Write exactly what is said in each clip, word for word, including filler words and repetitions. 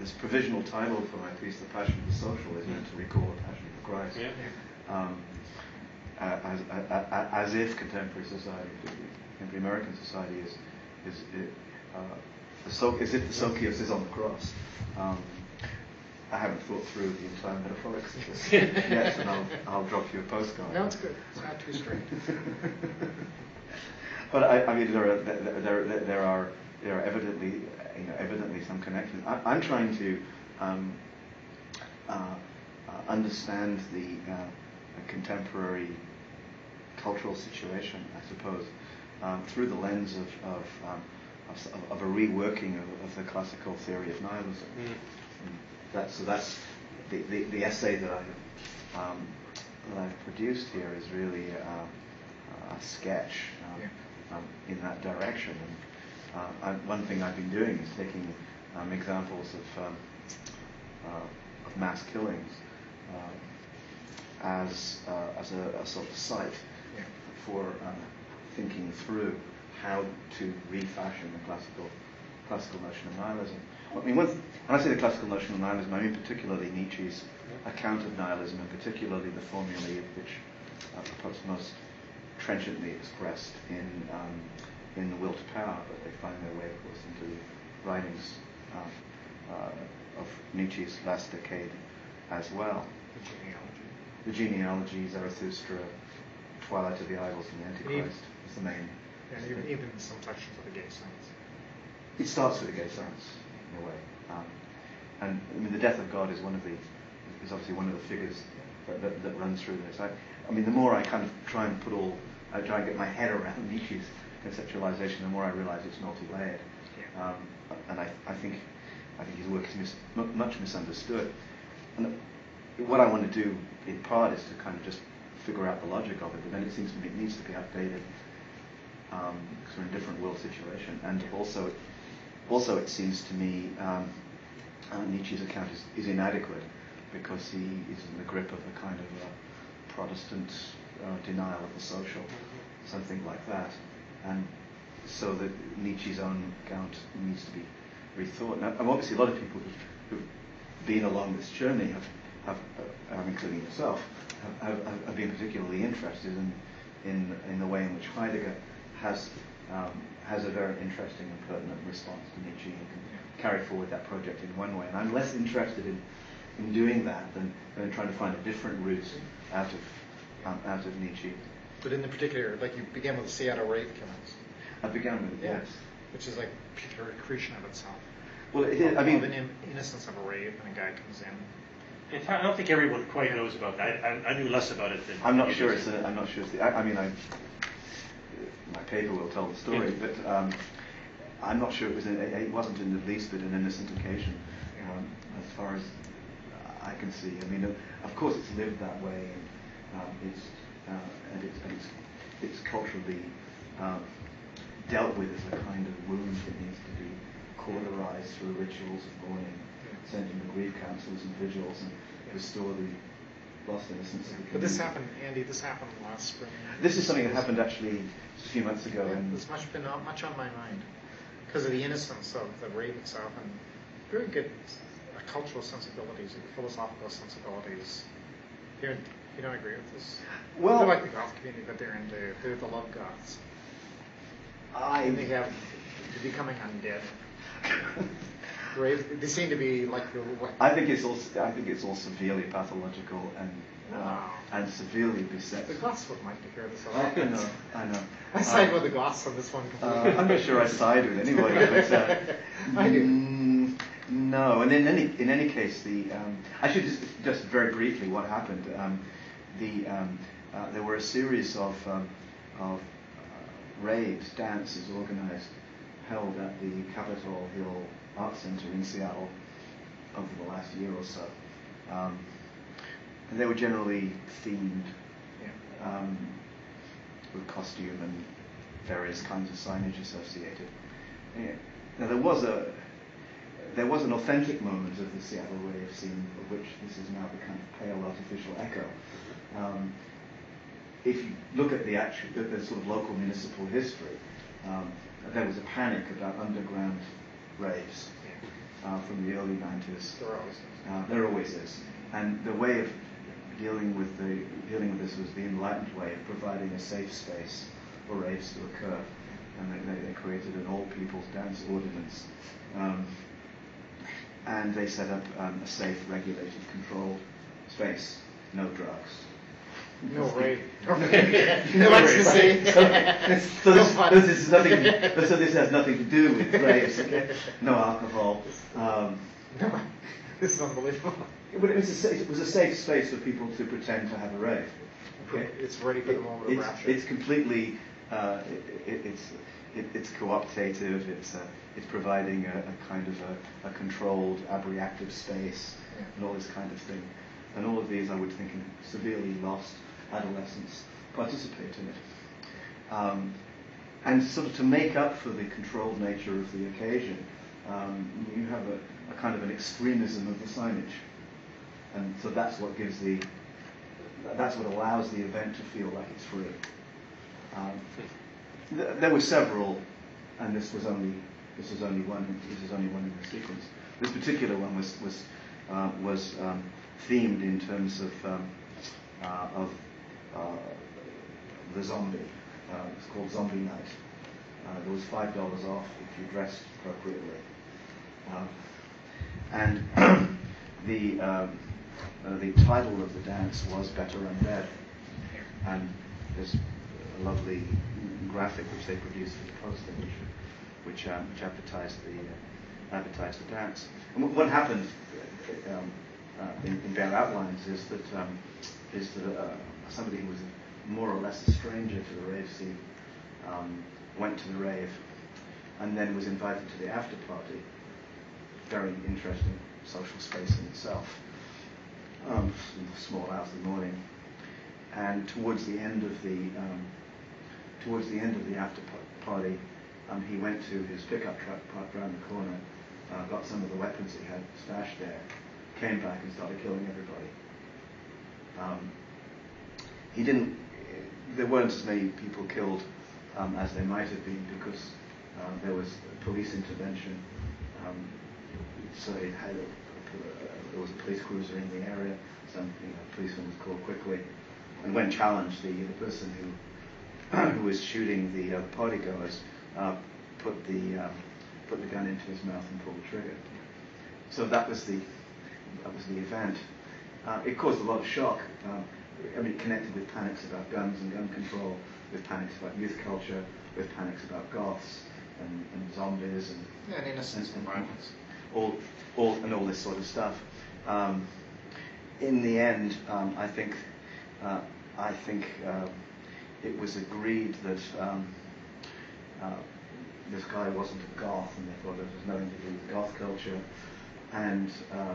this provisional title for my piece, The Passion of the Social, is meant to recall the Passion of Christ. Yeah. Um, as, as, as if contemporary society, contemporary American society, is is uh, the so, as if the Socius is on the cross. Um, I haven't thought through the entire metaphorics of this yet, and I'll, I'll drop you a postcard. No, it's good. It's not too straight. But I, I mean, there are there, there there are there are evidently you know evidently some connections. I, I'm trying to um, uh, uh, understand the uh, contemporary cultural situation, I suppose, um, through the lens of of, um, of, of a reworking of, of the classical theory of nihilism. Mm. And that, so that's the, the, the essay that I have um, that I've produced here is really uh, a sketch um, yeah. um, in that direction. And uh, I, one thing I've been doing is taking um, examples of um, uh, of mass killings uh, as uh, as a, a sort of site yeah. for uh, thinking through how to refashion the classical classical notion of nihilism. I mean, when, when I say the classical notion of nihilism, I mean particularly Nietzsche's account of nihilism, and particularly the formulae of which are perhaps most trenchantly expressed in um, in The Will to Power, but they find their way, of course, into the writings uh, uh, of Nietzsche's last decade as well. The genealogy. The genealogy, Zarathustra, Twilight of the Idols, and the Antichrist is the main. And even, even some sections of the gay science. It starts with the gay science, in a way. Um, and I mean, the death of God is one of the is obviously one of the figures that, that, that runs through this. I, I mean, the more I kind of try and put all, I try and get my head around Nietzsche's conceptualization, the more I realize it's multi-layered. Yeah. Um, and I, I think, I think his work is mis, m- much misunderstood. And what I want to do, in part, is to kind of just figure out the logic of it. But then it seems to me it needs to be updated um, because we're in a different world situation, and also. Also, it seems to me um, uh, Nietzsche's account is, is inadequate because he is in the grip of a kind of a Protestant uh, denial of the social, something like that. And so that Nietzsche's own account needs to be rethought. Now, and obviously, a lot of people who've, who've been along this journey have, have uh, including yourself, have, have, have been particularly interested in, in in the way in which Heidegger has. Um, has a very interesting and pertinent response to Nietzsche and can carry forward that project in one way. And I'm less interested in, in doing that than, than trying to find a different route out of um, out of Nietzsche. But in the particular, like you began with the Seattle rape killings. I began with it, yeah. yes. Which is like pure accretion of itself. Well, it is, I mean... The in- innocence of a rape, and a guy comes in. In fact, I don't think everyone quite knows about that. I, I, I knew less about it than... I'm not sure it's... A, I'm not sure it's the... I, I mean, I... My paper will tell the story, yeah. but um, I'm not sure it was. A, it wasn't in the least bit an innocent occasion, um, as far as I can see. I mean, of course, it's lived that way, and um, it's uh, and it's and it's, it's culturally um, dealt with as a kind of wound that needs to be cauterized through rituals of mourning, sending the grief councils and vigils, and restore the lost innocence of the community. But this happened, Andy. This happened last spring. This is something that happened actually a few months ago. Yeah, and it's much been not much on my mind because of the innocence of the rape itself and very good uh, cultural sensibilities and philosophical sensibilities. You're, you don't agree with this? Well, they're like the goth community, but they're into they're the love goths. I and they have they're becoming undead. Right? They seem to be like the. What? I think it's all. I think it's all severely pathological and uh, wow. and severely beset. The Goths would like to hear this. I know. I know. I side uh, with the Goths on this one. Uh, I'm not sure I side with anybody. But, uh, I do. Mm, no, and in any in any case, the um, I should just just very briefly what happened. Um, the um, uh, there were a series of um, of uh, raves, dances organised, held at the Capitol Hill Art Center in Seattle over the last year or so. Um, and they were generally themed yeah. um, with costume and various kinds of signage associated. Yeah. Now there was a there was an authentic moment of the Seattle rave scene, of which this has now become a pale artificial echo. Um, if you look at the actual, the, the sort of local municipal history, um, there was a panic about underground raves, uh, from the early nineties. There always is. Uh, there always is. And the way of dealing with the dealing with this was the enlightened way of providing a safe space for raves to occur. And they, they created an all people's dance ordinance. Um, and they set up um, a safe, regulated, controlled space. No drugs. No rave. No No ecstasy. So this, so this is nothing. So this has nothing to do with raves. Okay? No alcohol. Um, No, this is unbelievable. but it was, a, sa- it was a safe space for people to pretend to have a rave. Okay? It's ready for the moment of It's, rapture. it's completely. Uh, it, it, it's it, it's cooptative. It's uh, it's providing a, a kind of a, a controlled, abreactive space, Yeah. and all this kind of thing. And all of these, I would think, in severely lost adolescents participate in it. Um, and sort of to make up for the controlled nature of the occasion, um, you have a, a kind of an extremism of the signage. And so that's what gives the, that's what allows the event to feel like it's free. Um, th- there were several, and this was only, this was only one, this is only one in the sequence. This particular one was, was, uh, was um, themed in terms of, um, uh, of uh, the zombie. Uh, it's called Zombie Night. Uh, there was five dollars off if you dressed appropriately. Um, and the um, uh, the title of the dance was Better Undead. And there's a lovely graphic which they produced for the poster, which which, um, which advertised the uh, advertised the dance. And w- what happened um, uh, in, in bare outlines is that um, is that uh, somebody who was more or less a stranger to the rave scene um, went to the rave and then was invited to the after party. Very interesting social space in itself. Um, in the small hours of the morning, and towards the end of the um, towards the end of the after party, um, he went to his pickup truck parked around the corner, uh, got some of the weapons he had stashed there, came back and started killing everybody. Um, he didn't. There weren't as many people killed um, as there might have been because uh, there was police intervention. Um, so it had a, a, there was a police cruiser in the area. Some you know, policeman was called quickly, and when challenged, the, the person who who was shooting the uh, partygoers uh, put the um, put the gun into his mouth and pulled the trigger. So that was the that was the event. Uh, it caused a lot of shock. Um, I mean, it connected with panics about guns and gun control, with panics about youth culture, with panics about goths and, and zombies and, Yeah, and innocence and violence. all, all and all this sort of stuff. Um, in the end, um, I think, uh, I think uh, it was agreed that um, uh, this guy wasn't a goth, and they thought it was nothing to do with goth culture, and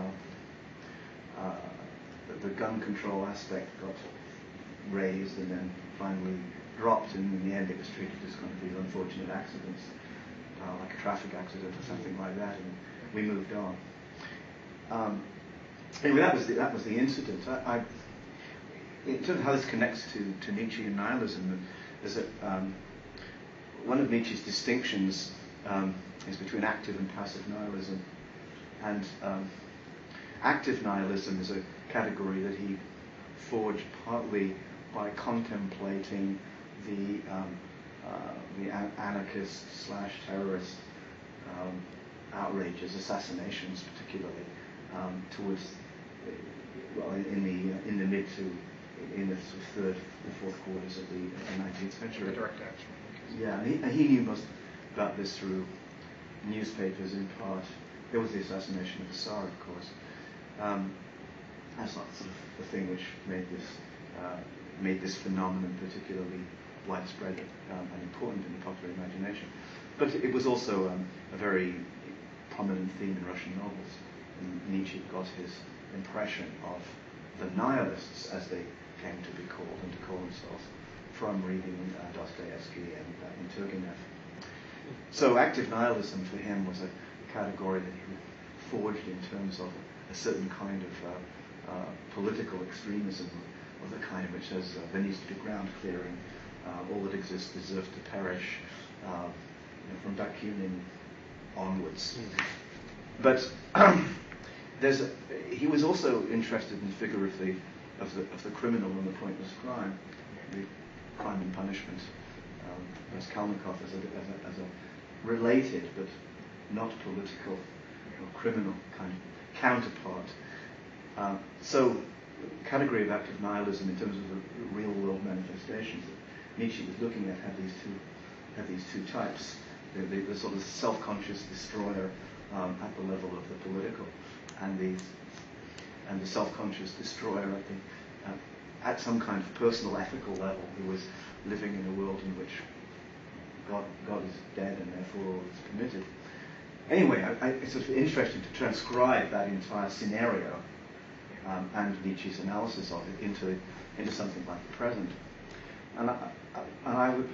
uh, uh, the, the gun control aspect got raised and then finally dropped, and in the end, it was treated as kind of these unfortunate accidents, uh, like a traffic accident or something like that, and we moved on. Um, anyway, that was the, that was the incident. I, I, in terms of how this connects to, to Nietzschean nihilism, is that um, one of Nietzsche's distinctions um, is between active and passive nihilism. And um, active nihilism is a category that he forged partly by contemplating the um, uh, the an- anarchist slash terrorist um, outrages, assassinations particularly, um, towards uh, well in the uh, in the mid to in the sort of third or fourth quarters of the nineteenth century. The direct action. Yeah, and he, and he knew most about this through newspapers in part. There was the assassination of the Tsar, of course. Um, that's not sort of the thing which made this uh, made this phenomenon particularly widespread um, and important in the popular imagination. But it was also um, a very prominent theme in Russian novels. And Nietzsche got his impression of the nihilists, as they came to be called and to call themselves, from reading uh, Dostoevsky and, uh, and Turgenev. So active nihilism for him was a category that he forged in terms of a certain kind of uh, uh, political extremism of the kind which says uh, there needs to be ground clearing, uh, all that exists deserves to perish, uh, you know, from Bakunin onwards. but um, there's a, he was also interested in the figure of the of the of the criminal and the pointless crime, the crime and punishment. Um, as Kalmikov as a, as a as a related but not political or criminal kind of counterpart. Um, so, the category of active nihilism in terms of the real world manifestations that Nietzsche was looking at had these two had these two types. The, the, the sort of self-conscious destroyer um, at the level of the political, and the and the self-conscious destroyer at the uh, at some kind of personal ethical level, who was living in a world in which God God is dead and therefore all is permitted. Anyway, I, I, it's sort of interesting to transcribe that entire scenario um, and Nietzsche's analysis of it into into something like the present. And I, I, and I, would,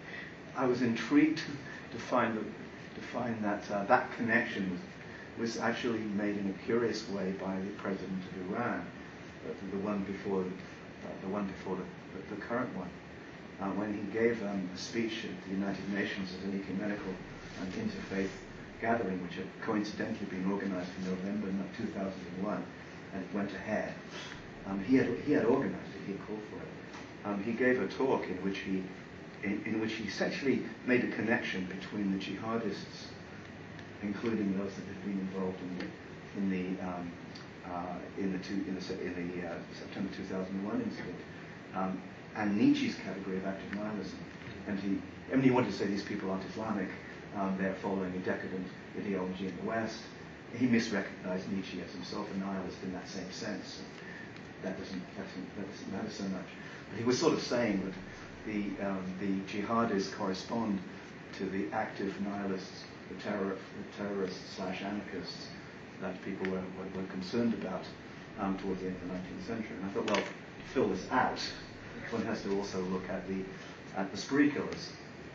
I was intrigued to find that, to find that uh, that connection was, was actually made in a curious way by the president of Iran, uh, the one before uh, the one before the, the, the current one, uh, when he gave um, a speech at the United Nations at an ecumenical and interfaith gathering, which had coincidentally been organised in November two thousand one, and it went ahead. Um, he had he had organised it. He had called for it. Um, he gave a talk in which he in, in which he essentially made a connection between the jihadists, including those that had been involved in the in the um, uh, in the two, in the, in the uh, September two thousand one incident, um, and Nietzsche's category of active nihilism. And he, I mean, he wanted to say these people aren't Islamic; um, they're following a decadent ideology in the West. He misrecognized Nietzsche as himself a nihilist in that same sense. That doesn't, that doesn't, that doesn't matter so much. But he was sort of saying that the um, the jihadists correspond to the active nihilists, the terror, the terrorists slash anarchists that people were, were, were concerned about um, towards the end of the nineteenth century. And I thought, well, to fill this out, one has to also look at the at the spree killers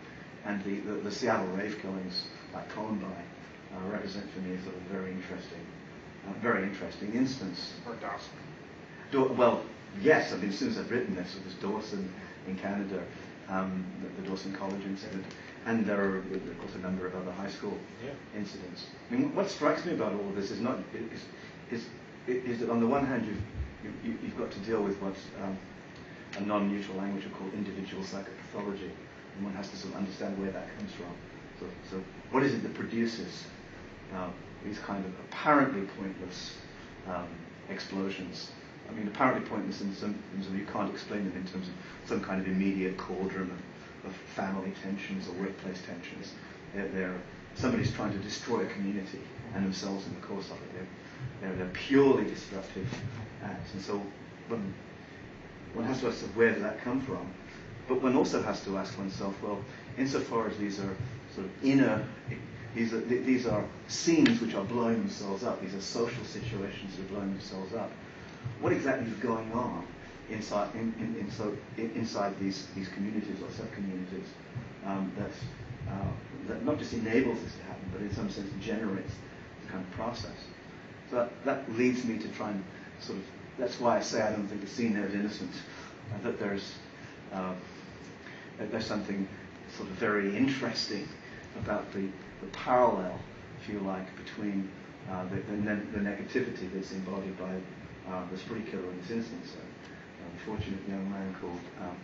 and the, the, the Seattle rave killings like Columbine uh, represent for me a sort of very interesting, uh, very interesting instance. Or Dawson. Do, well, yes. I mean, as soon as I've written this, it was Dawson in Canada, um, the, the Dawson College incident, and there are, of course, a number of other high school yeah. incidents. I mean, what strikes me about all of this is not is is, is that on the one hand you've you, you've got to deal with what um, a non-neutral language would call individual psychopathology, and one has to sort of understand where that comes from. So, so what is it that produces uh, these kind of apparently pointless um, explosions? I mean, apparently pointless in some terms of you can't explain them in terms of some kind of immediate cauldron of, of family tensions or workplace tensions. They're, they're somebody's trying to destroy a community and themselves in the course of it. They're, they're, they're purely disruptive acts, and so one, one has to ask where does that come from? But one also has to ask oneself, well, insofar as these are sort of inner, these are these are scenes which are blowing themselves up. These are social situations that are blowing themselves up. What exactly is going on inside in, in, in so, in, inside these, these communities or sub-communities um, that, uh, that not just enables this to happen, but in some sense generates the kind of process. So that, that leads me to try and sort of, that's why I say I don't think the scene there is innocent, uh, that there's uh, that there's something sort of very interesting about the, the parallel, if you like, between uh, the, the, ne- the negativity that's embodied by Uh, the spree killer in this instance, uh, an unfortunate young man called um,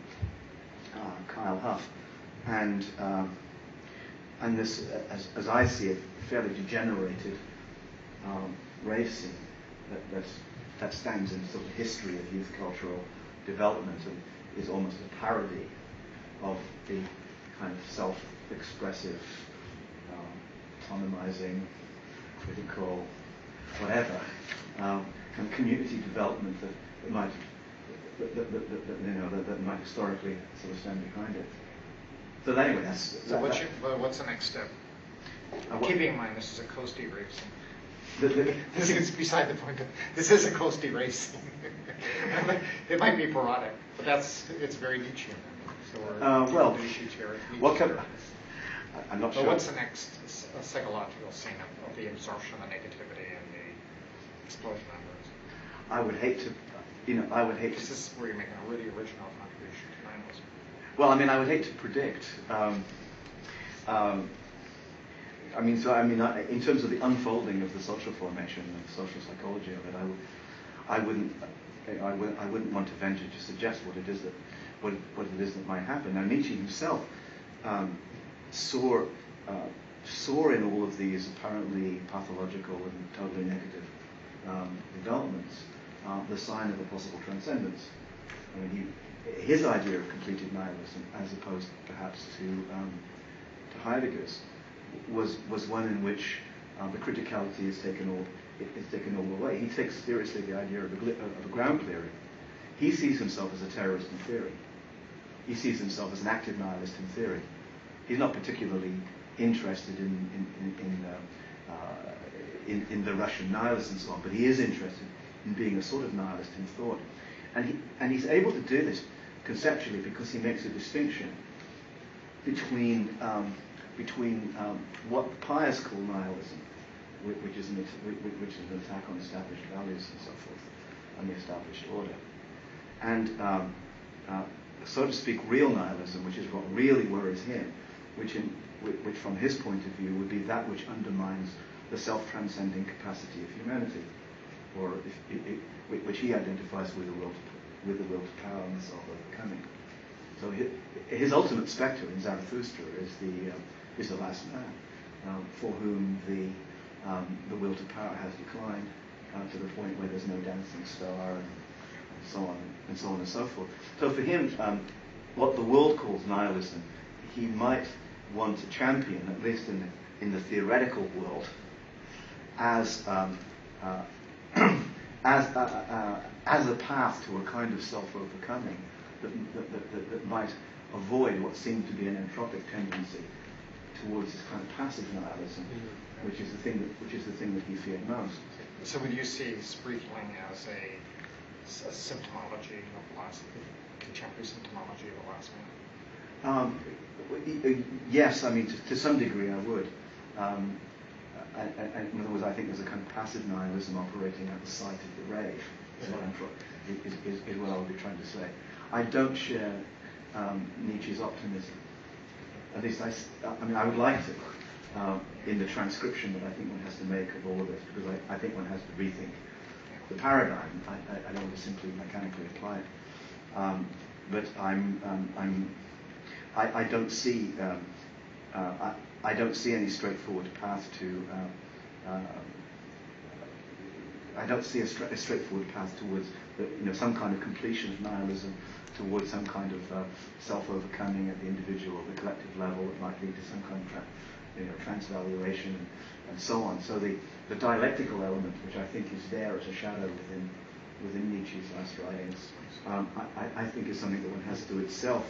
uh, Kyle Huff, and um, and this, uh, as, as I see it, fairly degenerated um, rave scene that that's, that stands in sort of history of youth cultural development and is almost a parody of the kind of self-expressive, um, autonomizing, critical, whatever. Um, and community development that, that might, that, that, that, that, you know, that, that might historically sort of stand behind it. So anyway, that's. So that, what's, that, your, well, what's the next step? Uh, what, Keeping in mind this is a coasty rave scene. the, the, This is beside the point. But this is a coasty rave scene. It might be parodic, but that's it's very Nietzschean. So we're uh, well, Nietzsche territory. what can, I'm not but sure. what's the next uh, psychological scene of, of the absorption of the negativity and the explosion of words? I would hate to, you know, I would hate This to. is where you're making a really original contribution to nihilism. Well, I mean, I would hate to predict. Um, um, I mean, so I mean, I, in terms of the unfolding of the social formation and the social psychology of it, I, w- I wouldn't, I, w- I wouldn't want to venture to suggest what it is that, what, what it is that might happen. Now, Nietzsche himself um, saw, uh, saw in all of these apparently pathological and totally negative um, developments uh, the sign of a possible transcendence. I mean, he, his idea of completed nihilism, as opposed perhaps to um, to Heidegger's, was was one in which uh, the criticality is taken all is taken all the way. He takes seriously the idea of a, gl- of a ground clearing. He sees himself as a terrorist in theory. He sees himself as an active nihilist in theory. He's not particularly interested in in in, in, uh, uh, in, in the Russian nihilists and so on, but he is interested in being a sort of nihilist in thought, and he and he's able to do this conceptually because he makes a distinction between um, between um, what pious call nihilism, which, which is an which is an attack on established values and so forth, and the established order, and um, uh, so to speak, real nihilism, which is what really worries him, which in which from his point of view would be that which undermines the self-transcending capacity of humanity, or if, it, it, which he identifies with the will to, with the will to power and the self-overcoming. So his, his ultimate spectre in Zarathustra is the uh, is the last man, um, for whom the um, the will to power has declined uh, to the point where there's no dancing star and, and so on and so on and so forth. So for him, um, what the world calls nihilism, he might want to champion, at least in the, in the theoretical world, as um, uh, as uh, uh, as a path to a kind of self-overcoming that that, that, that that might avoid what seemed to be an entropic tendency towards this kind of passive nihilism, mm-hmm. which is the thing that which is the thing that he feared most. So would you see Spriefling as a, a symptomology of philosophy, contemporary symptomology of the last man? Um, yes, I mean to, to some degree I would. Um, and, and in other words, I think there's a kind of passive nihilism operating at the site of the rave. Is what I'm trying, is, is, is what I would be trying to say. I don't share um, Nietzsche's optimism. At least I, I mean, I would like to, um, in the transcription that I think one has to make of all of this, because I, I think one has to rethink the paradigm. I, I, I don't want to simply mechanically apply it. Um, but I'm, um, I'm, I, I don't see, um, uh, I, I don't see any straightforward path to. Uh, uh, I don't see a, stra- a straightforward path towards, the, you know, some kind of completion of nihilism, towards some kind of uh, self-overcoming at the individual or the collective level that might lead to some kind of tra- you know, transvaluation and, and so on. So the, the dialectical element, which I think is there as a shadow within within Nietzsche's last writings, um, I, I think is something that one has to itself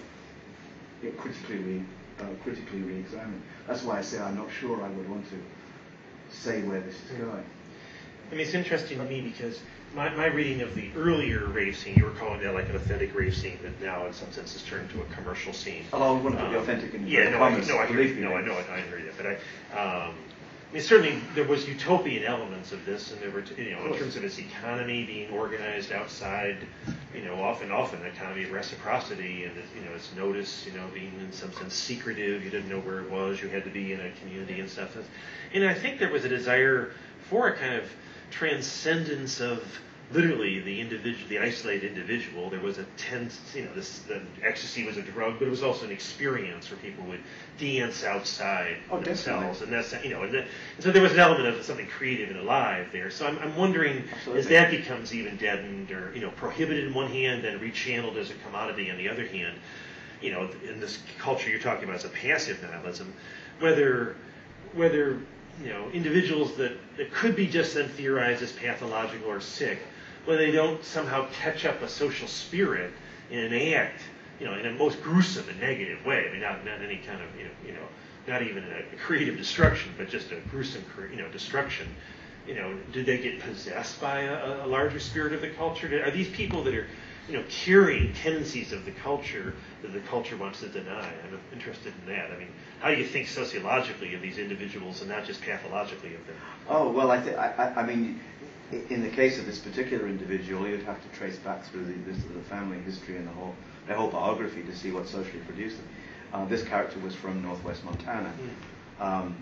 it critically re, uh, critically re-examine. That's why I say I'm not sure I would want to say where this is going. I mean, it's interesting to me because my, my reading of the earlier rave scene, you were calling that like an authentic rave scene that now in some sense has turned into a commercial scene. Although I wouldn't put um, the authentic in yeah, the no, comments, I, no, I hear, believe me. no, I know, I hear that, but I, um, I mean, certainly there was utopian elements of this, and there were, you know, in terms of its economy being organized outside, you know, often, often an economy of reciprocity, and you know, its notice, you know, being in some sense secretive. You didn't know where it was. You had to be in a community and stuff. And I think there was a desire for a kind of transcendence of literally the individual, the isolated individual. There was a tense, you know, this the ecstasy was a drug, but it was also an experience where people would dance outside oh, themselves, and that's, you know, and, the, and so there was an element of something creative and alive there. So I'm, I'm wondering, Absolutely. As that becomes even deadened or, you know, prohibited in one hand and rechanneled as a commodity on the other hand, you know, in this culture you're talking about as a passive nihilism, whether whether you know, individuals that, that could be just then theorized as pathological or sick, when they don't somehow catch up a social spirit in an act, you know, in a most gruesome and negative way. I mean, not, not any kind of, you know, you know, not even a creative destruction, but just a gruesome, you know, destruction. You know, did they get possessed by a, a larger spirit of the culture? Are these people that are, you know, carrying tendencies of the culture that the culture wants to deny? I'm interested in that. I mean, how do you think sociologically of these individuals and not just pathologically of them? Oh, well, I, th- I, I mean, in the case of this particular individual, you'd have to trace back through the, this, the family history and the whole, their whole biography to see what socially produced them. Uh, this character was from northwest Montana. Mm. Um,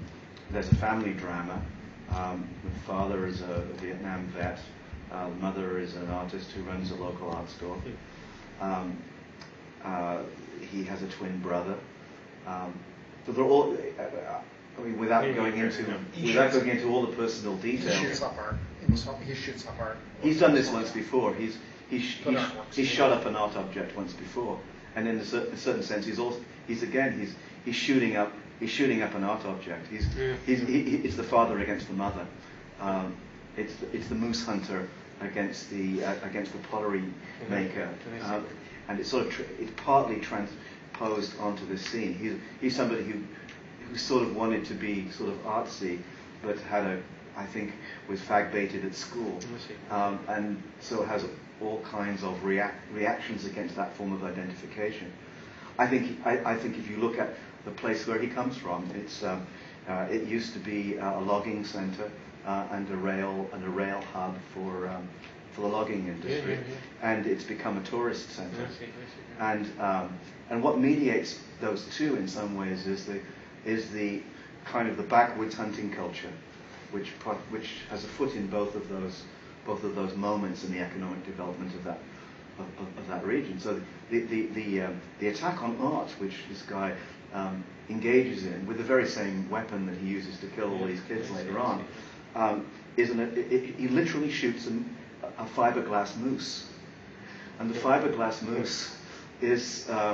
there's a family drama. Um, the father is a Vietnam vet. Uh, the mother is an artist who runs a local art store. Um, uh, he has a twin brother. Um, so they're all. Uh, I mean, without Yeah, going yeah, into yeah. He without shoots- going into all the personal He details. shoots up art. himself- He shoots up art. He's done this once before. He's he's But he's, artworks, he's yeah. shot up an art object once before, and in a certain, a certain sense, he's also he's again he's he's shooting up he's shooting up an art object. He's Yeah. he's he, he, it's the father against the mother. Um, it's the, it's the moose hunter against the uh, against the pottery maker, um, and it's sort of tr- it's partly transposed onto this scene. He's he's somebody who who sort of wanted to be sort of artsy, but had a I think was fag baited at school, um, and so has all kinds of react, reactions against that form of identification. I think I, I think if you look at the place where he comes from, it's um, uh, it used to be uh, a logging centre uh, and a rail and a rail hub for um, for the logging industry, Yeah, yeah, yeah. and it's become a tourist centre. I see, I see. And um, and what mediates those two in some ways is the is the kind of the backwoods hunting culture, which pro- which has a foot in both of those both of those moments in the economic development of that of, of, of that region. So the the the, um, the attack on art, which this guy um, engages in with the very same weapon that he uses to kill all these kids later on, um, is an, it, it, he literally shoots an, a fiberglass moose, and the fiberglass moose is. Uh,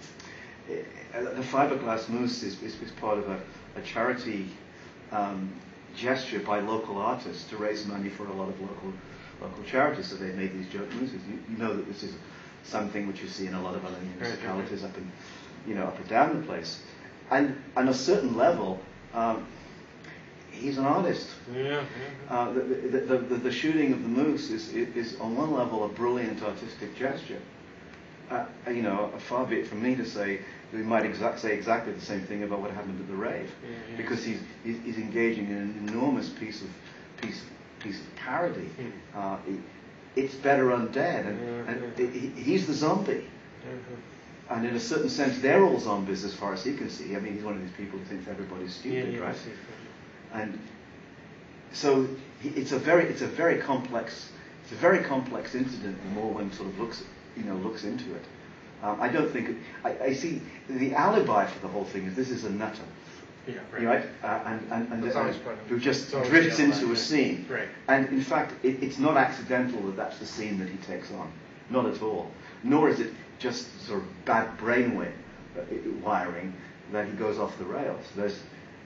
The fiberglass moose is, is, is part of a, a charity um, gesture by local artists to raise money for a lot of local local charities. So they made these joke mooses. You, you know that this is something which you see in a lot of other municipalities up in, you know, up and down the place. And on a certain level, um, he's an artist. Yeah, yeah. Uh, the, the, the, the, the shooting of the moose is, is on one level a brilliant artistic gesture. Uh, you know, far be it from me to say we might exact, say exactly the same thing about what happened at the rave, Yeah, yeah. because he's, he's he's engaging in an enormous piece of piece piece of parody. Hmm. Uh, it, it's better undead, and, Yeah, and yeah. he, he's the zombie. Mhm. And in a certain sense, they're all zombies as far as he can see. I mean, he's one of these people who thinks everybody's Yeah, stupid, yeah, I right? see. And so he, it's a very it's a very complex it's a very complex incident. The more one sort of looks you know looks into it, um, I don't think I, I see the alibi for the whole thing is this is a nutter, Yeah, right. right? Uh, and and, and, That's and always part of it. who just It's always drifts the alibi, into a yeah. scene. Right. And in fact, it, it's not accidental that that's the scene that he takes on, not at all. Nor is it just sort of bad brainwave uh, wiring that he goes off the rails. There's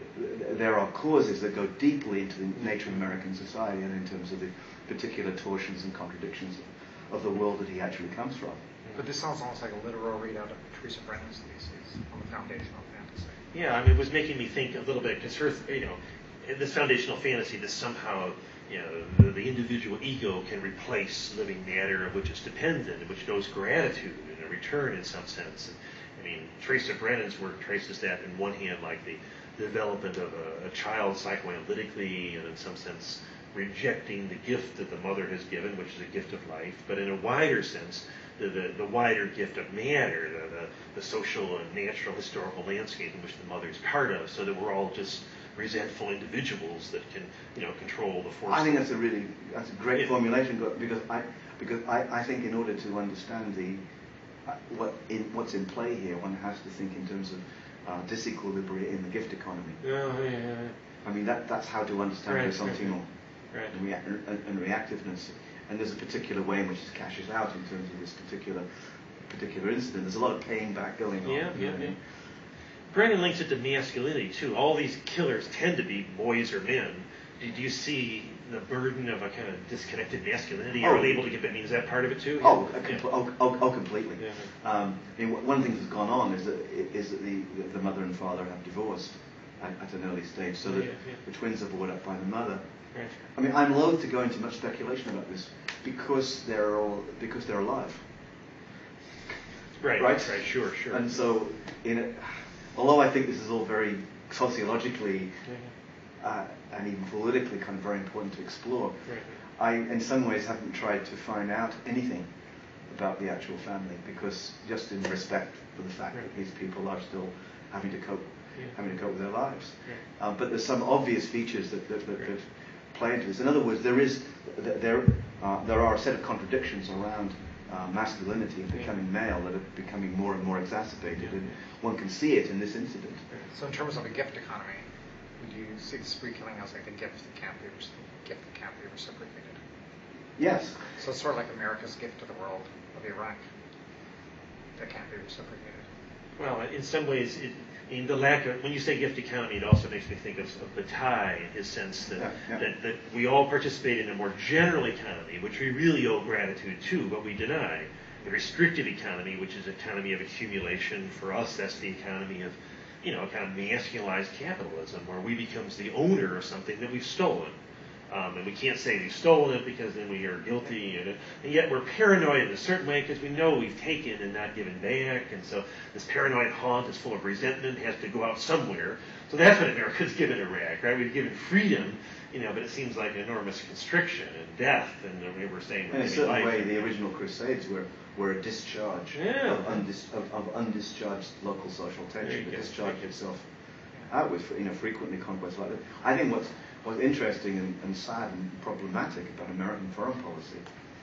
there are causes that go deeply into the nature of American society and in terms of the particular torsions and contradictions of the world that he actually comes from. But this sounds almost like a literal readout of Teresa Brennan's thesis on the foundational fantasy. Yeah, I mean, it was making me think a little bit because her, you know, in this foundational fantasy, that somehow, you know, the, the individual ego can replace living matter of which it's dependent, and which knows gratitude and a return in some sense. And, I mean, Teresa Brennan's work traces that in one hand, like the development of a, a child psychoanalytically, and in some sense rejecting the gift that the mother has given, which is a gift of life, but in a wider sense, the, the, the wider gift of matter, the, the, the social and natural historical landscape in which the mother is part of, so that we're all just resentful individuals that can, you know, control the forces. I think that's a really that's a great Yeah. formulation because I because I, I think in order to understand the uh, what in what's in play here, one has to think in terms of uh, disequilibrium in the gift economy. Yeah, yeah, yeah. I mean that that's how to understand Right, ressentiment right. and, rea- and, and reactiveness. And there's a particular way in which it cashes out in terms of this particular particular incident. There's a lot of paying back going on. Yeah, you yeah, know. yeah. Brennan links it to masculinity too. All these killers tend to be boys or men. Did you see the burden of a kind of disconnected masculinity? Are Oh. they able to get? I mean, is that part of it too? Oh, Yeah. uh, compl- oh, oh, oh, completely. Yeah. Um, I mean, w- one of the things that's gone on is that is that the, the mother and father have divorced at, at an early stage, so that Yeah, yeah. the twins are brought up by the mother. Right. I mean, I'm loath to go into much speculation about this because they're all because they're alive, Right. Right? Right. Sure. Sure. and so in it, although I think this is all very sociologically Yeah, uh, and even politically kind of very important to explore, Right. I, in some ways, haven't tried to find out anything about the actual family because just in respect for the fact Right. that these people are still having to cope yeah. having to cope with their lives. Yeah. Um, but there's some obvious features that, that, that, that play into this. In other words, there is there uh, there are a set of contradictions around uh, masculinity and becoming male that are becoming more and more exacerbated, and one can see it in this incident. So in terms of a gift economy, would you see the spree killing as like a gift that can't be gift that can't be reciprocated? Yes. So it's sort of like America's gift to the world of Iraq that can't be reciprocated. Well, in some ways, it, in the lack of, when you say gift economy, it also makes me think of, of Bataille, in his sense that, yeah, yeah. that that we all participate in a more general economy, which we really owe gratitude to, but we deny. The restrictive economy, which is an economy of accumulation, for us, that's the economy of, you know, kind of masculinized capitalism, where we becomes the owner of something that we've stolen. Um, and we can't say we've stolen it because then we are guilty, and, and yet we're paranoid in a certain way because we know we've taken and not given back, and so this paranoid haunt is full of resentment, has to go out somewhere. So that's what America's given Iraq, right? We've given freedom, you know, but it seems like enormous constriction and death, and we were saying we're In a giving certain life. way, the original Crusades were, were a discharge Yeah. of, undis, of, of undischarged local social There you tension that go. discharged itself outwards, you know, frequently conquests like that. I think what's what's interesting and, and sad and problematic about American foreign policy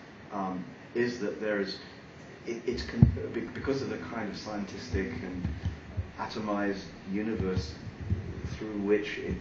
um, is that there is, it, it's con- because of the kind of scientific and atomized universe through which it,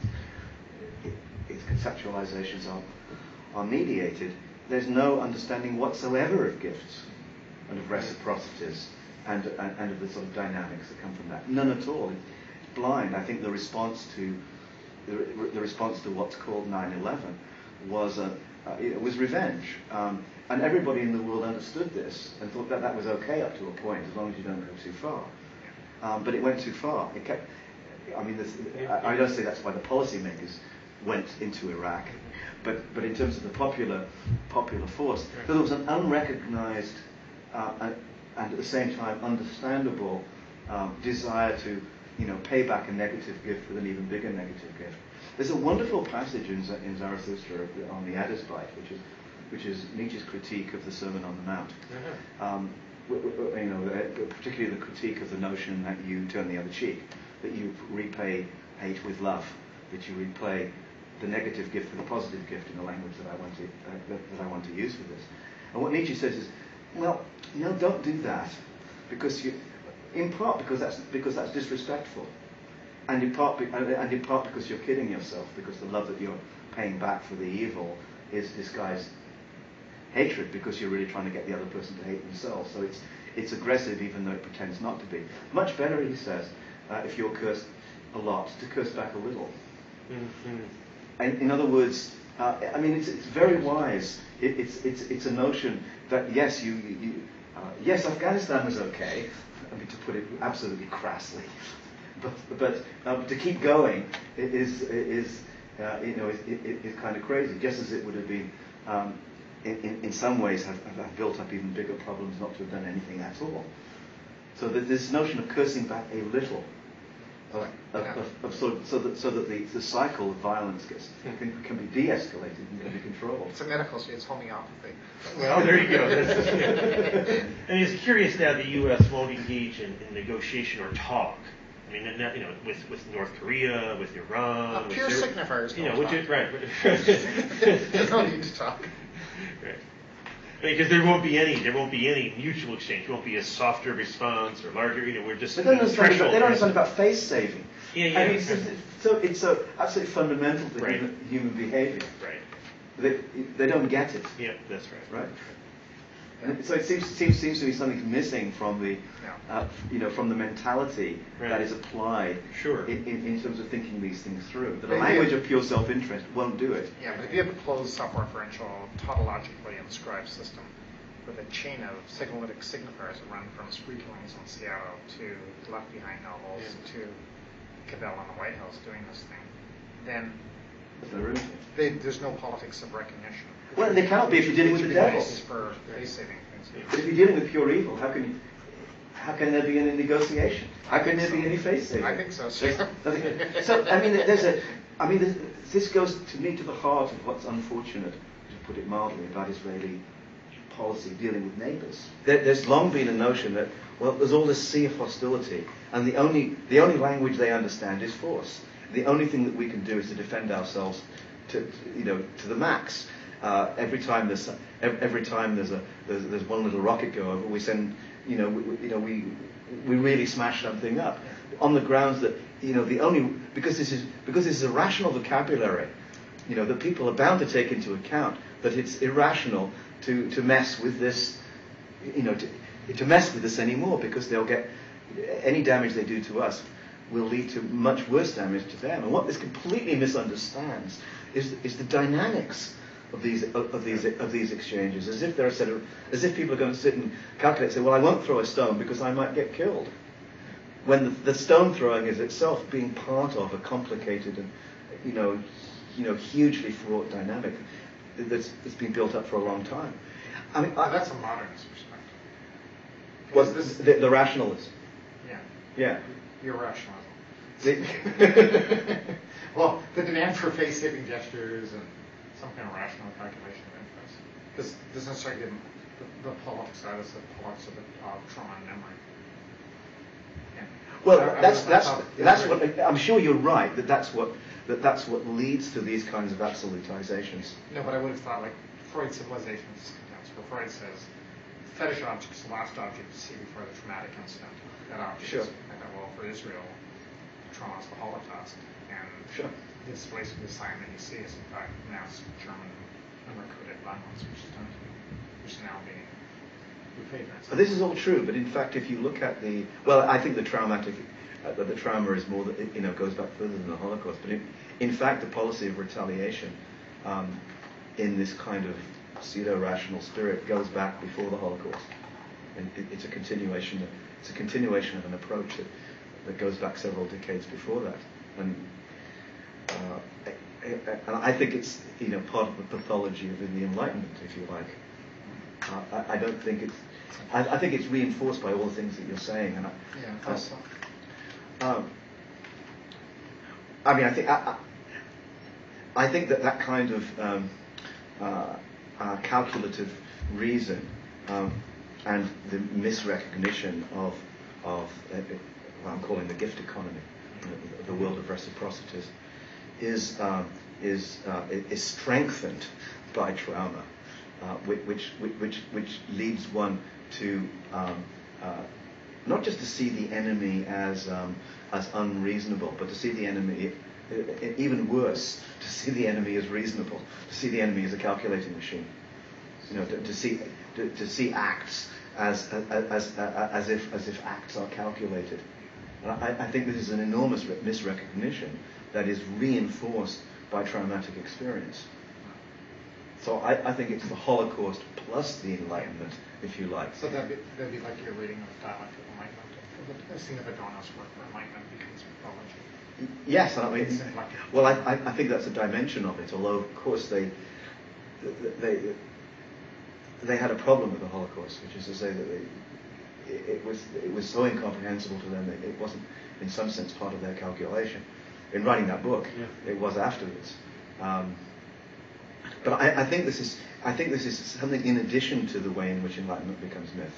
it, its conceptualizations are, are mediated, there's no understanding whatsoever of gifts and of reciprocities and, and, and of the sort of dynamics that come from that. None at all. It's blind. I think the response to the, the response to what's called nine eleven was a, uh, it was revenge, um, and everybody in the world understood this and thought that that was okay up to a point, as long as you don't go too far. Um, but it went too far. It kept. I mean, this, I, I don't say that's why the policymakers went into Iraq, but but in terms of the popular popular force, there was an unrecognized uh, and, and at the same time understandable um, desire to, you know, pay back a negative gift with an even bigger negative gift. There's a wonderful passage in, in Zarathustra on the Adisbite, which is which is Nietzsche's critique of the Sermon on the Mount. Uh-huh. Um, you know, particularly the critique of the notion that you turn the other cheek, that you repay hate with love, that you repay the negative gift with a positive gift, in the language that I want to uh, that, that I want to use for this. And what Nietzsche says is, well, no, don't do that, because you, in part because that's because that's disrespectful, and in part be, and in part because you're kidding yourself, because the love that you're paying back for the evil is disguised hatred, because you're really trying to get the other person to hate themselves. So it's it's aggressive, even though it pretends not to be. Much better, he says, uh, if you're cursed a lot, to curse back a little. Mm-hmm. And in other words, uh, I mean, it's it's very wise. It, it's it's it's a notion that yes, you, you, you uh, yes, Afghanistan was okay. I mean, to put it absolutely crassly, but but um, to keep going is is uh, you know is, is, is kind of crazy. Just as it would have been. Um, In, in, in some ways have, have built up even bigger problems not to have done anything at all. So that this notion of cursing back a little, of, of, Yeah. of, of sort of, so that so that the, the cycle of violence gets can, can be de-escalated and can be controlled. It's a medical, it's homeopathy. Well, there you go. That's, yeah. And it's curious now the U S won't engage in, in negotiation or talk. I mean, not, you know, with, with North Korea, with Iran, Uh, with pure Syria, signifiers you don't know, which talk. is right. There's no need to talk. Right. Because there won't be any, there won't be any mutual exchange. There won't be a softer response or larger. You know, we're just They don't understand, threshold. about, they don't understand about face saving. Yeah, yeah. I mean, it's, just, it's so it's so absolutely fundamental to Right. human, human behavior. Right. They they don't get it. Yeah, that's right. Right. And so it seems seems seems to be something's missing from the, uh, you know, from the mentality Right. that is applied Sure. in, in, in terms of thinking these things through. That a Maybe language it- of pure self-interest won't do it. Yeah, but if you have a closed self-referential, tautologically inscribed system with a chain of signalytic signifiers that run from spree killings in Seattle to Left Behind novels Yeah. to Cabell in the White House doing this thing, then There is. they, there's no politics of recognition. Well, they cannot be if you're dealing with the devil. For face-saving things. But if you're dealing with pure evil, how can you, how can there be any negotiation? How can there be any face saving? I think so. There's- So I mean, there's a. I mean, there's, this goes to me to the heart of what's unfortunate, to put it mildly, about Israeli policy dealing with neighbours. There, there's long been a notion that, well, there's all this sea of hostility, and the only the only language they understand is force. The only thing that we can do is to defend ourselves, to, to you know, to the max. Uh, every time there's every, every time there's a there's, there's one little rocket go over, we send you know we, we, you know we we really smash something up on the grounds that you know the only because this is because this is a rational vocabulary, you know that people are bound to take into account that it's irrational to to mess with this, you know to to mess with this anymore, because they'll get any damage they do to us will lead to much worse damage to them. And what this completely misunderstands is is the dynamics of these of, of these of these exchanges, as if they're a set of, as if people are going to sit and calculate, say, well, I won't throw a stone because I might get killed, when the, the stone throwing is itself being part of a complicated and you know you know hugely fraught dynamic that's, that's been built up for a long time. I mean, I, that's a modernist perspective. What's this, the, the rationalist? Yeah. Yeah. Your rationalism. The well, the demand for face-saving gestures and some kind of rational calculation of interest. This doesn't necessarily give the, the politics side, it's the politics of the uh, trauma and memory. Yeah. Well, I, that's I, that's I that's what I'm sure you're right that that's what that that's what leads to these kinds of absolutizations. No, but I would have thought like Freud's civilization is condensed, where Freud says fetish object is the last object to see before the traumatic incident. That object Sure. is, and that, well, for Israel, trauma is the Holocaust, and Sure. the displacement of the sign that you see is in fact mass German number-coded violence, which is done to, which is now being repaid. This is all true, but in fact, if you look at the well, I think the traumatic, uh, the trauma is more that you know goes back further than the Holocaust. But in, in fact, the policy of retaliation um, in this kind of pseudo-rational spirit goes back before the Holocaust, and it, it's a continuation. Of, it's a continuation of an approach that, that goes back several decades before that, and uh, and I think it's you know part of the pathology of the Enlightenment, if you like. Uh, I, I don't think it's. I, I think it's reinforced by all the things that you're saying, and I, Yeah, also. um, I mean, I think I, I, I think that that kind of um, uh, uh, calculative reason um, and the misrecognition of of uh, what I'm calling the gift economy, the, the world of reciprocities, is um, is uh, is strengthened by trauma, uh, which, which which which leads one to um, uh, not just to see the enemy as um, as unreasonable, but to see the enemy, even worse, to see the enemy as reasonable, to see the enemy as a calculating machine. You know, to, to see to, to see acts as as, as as as if as if acts are calculated. And I, I think this is an enormous misrecognition that is reinforced by traumatic experience. So I, I think it's the Holocaust plus the Enlightenment, if you like. So that'd be, that'd be like your reading of Dialectic of Enlightenment. I've seen the Adorno's work where Enlightenment becomes mythology. Yes, I mean, well, I, I think that's a dimension of it. Although, of course, they they they had a problem with the Holocaust, which is to say that they, it was it was so incomprehensible to them that it wasn't, in some sense, part of their calculation. In writing that book, yeah. It was afterwards. Um, but I, I think this is I think this is something in addition to the way in which Enlightenment becomes myth.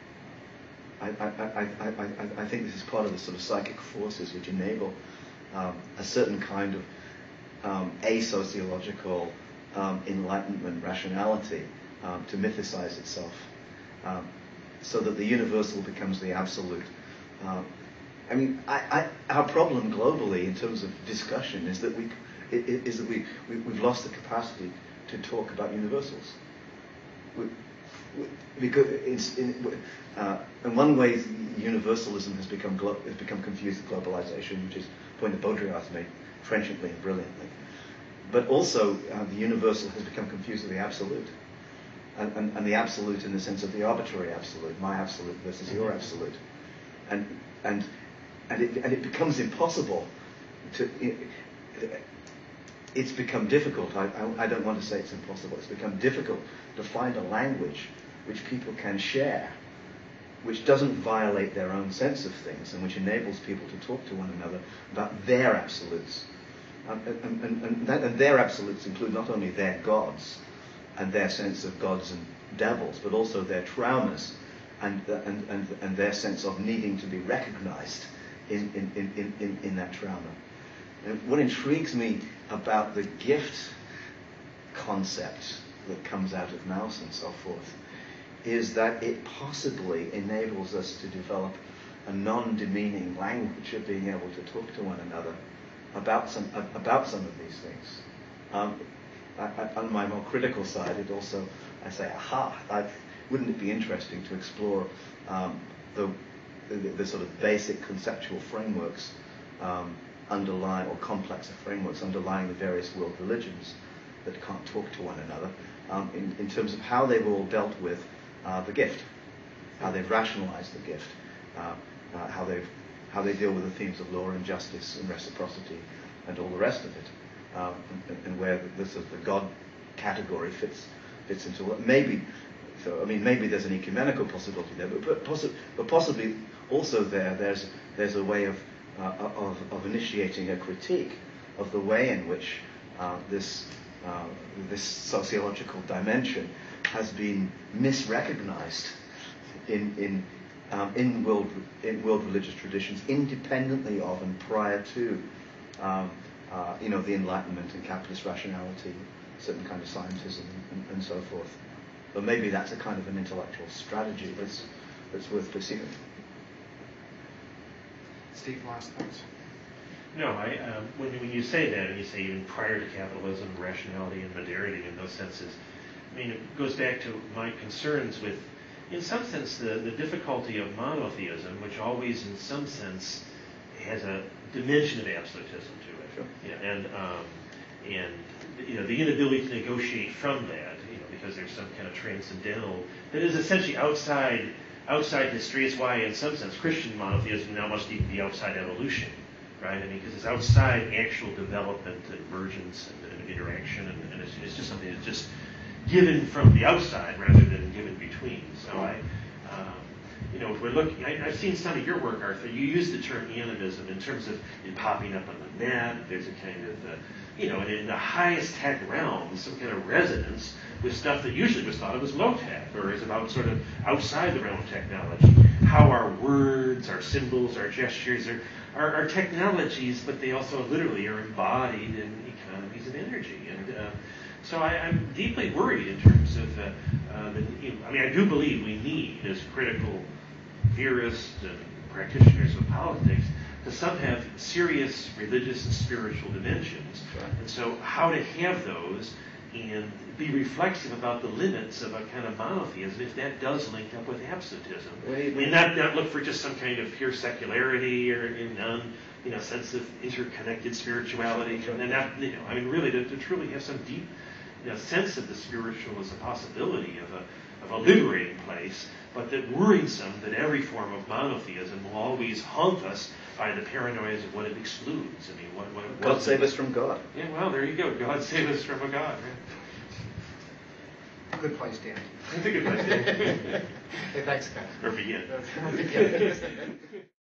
I, I, I, I, I think this is part of the sort of psychic forces which enable um, a certain kind of um, asociological um, Enlightenment rationality um, to mythicize itself, um, so that the universal becomes the absolute. Um, I mean, I, I, our problem globally in terms of discussion is that we is that we, we we've lost the capacity to talk about universals. We, we, because it's in, uh, in one way, universalism has become glo- has become confused with globalization, which is a point that Baudrillard made trenchantly and brilliantly. But also, uh, the universal has become confused with the absolute, and, and, and the absolute in the sense of the arbitrary absolute, my absolute versus your absolute, and and and it and it becomes impossible to. It, it's become difficult. I, I, I don't want to say it's impossible. It's become difficult to find a language which people can share, which doesn't violate their own sense of things, and which enables people to talk to one another about their absolutes. Um, and, and, and, that, and their absolutes include not only their gods and their sense of gods and devils, but also their traumas and, uh, and, and, and their sense of needing to be recognized in, in, in, in, in that trauma. And what intrigues me about the gift concept that comes out of Mauss and so forth is that it possibly enables us to develop a non-demeaning language of being able to talk to one another about some about some of these things. Um, I, I, on my more critical side, it also, I say, aha, I, wouldn't it be interesting to explore um, the, the, the sort of basic conceptual frameworks um, underlying, or complex frameworks underlying the various world religions that can't talk to one another, um, in, in terms of how they've all dealt with uh, the gift, how they've rationalized the gift, uh, uh, how they've how they deal with the themes of law and justice and reciprocity and all the rest of it, um, and, and where this is the God category fits fits into what maybe. So I mean, maybe there's an ecumenical possibility there, but but, possi- but possibly also there there's there's a way of uh, of of initiating a critique of the way in which uh, this uh, this sociological dimension has been misrecognized in in um, in world in world religious traditions, independently of and prior to um, uh, you know the Enlightenment and capitalist rationality, certain kind of scientism, and, and so forth. But maybe that's a kind of an intellectual strategy that's that's worth pursuing. Steve, last thoughts? No, I, um, when, when you say that, and you say even prior to capitalism, rationality and modernity in those senses, I mean, it goes back to my concerns with, in some sense, the, the difficulty of monotheism, which always, in some sense, has a dimension of absolutism to it. Sure. Yeah, and um, and you know the inability to negotiate from that, you know, because there's some kind of transcendental that is essentially outside outside history. It's why, in some sense, Christian monotheism now must even be outside evolution, right? I mean, because it's outside actual development and emergence and, and interaction, and, and it's, it's just something that's just given from the outside rather than given between. So I, um, you know, if we're looking, I, I've seen some of your work, Arthur. You use the term animism in terms of it popping up on the net. There's a kind of, uh, you know, in the highest tech realm, some kind of resonance with stuff that usually was thought of as low tech, or is about sort of outside the realm of technology. How our words, our symbols, our gestures are, are, are technologies, but they also literally are embodied in economies of energy. And uh, so I, I'm deeply worried in terms of, uh, uh, the, you know, I mean, I do believe we need, as critical theorists and practitioners of politics, to some have serious religious and spiritual dimensions. Right. And so how to have those and be reflexive about the limits of a kind of monotheism if that does link up with absolutism. Wait, I mean, not, not look for just some kind of pure secularity or in non, you know, sense of interconnected spirituality. Sure. And not, you know, I mean, really to, to truly have some deep, you know, sense of the spiritual as a possibility of a of a liberating place, but that worrisome that every form of monotheism will always haunt us by the paranoias of what it excludes. I mean, what, what it God save us from God. Yeah, well, there you go. God save us from a God. Right? Good place, Dan. That's a good place. Hey, thanks, guys. Or begin. Begin.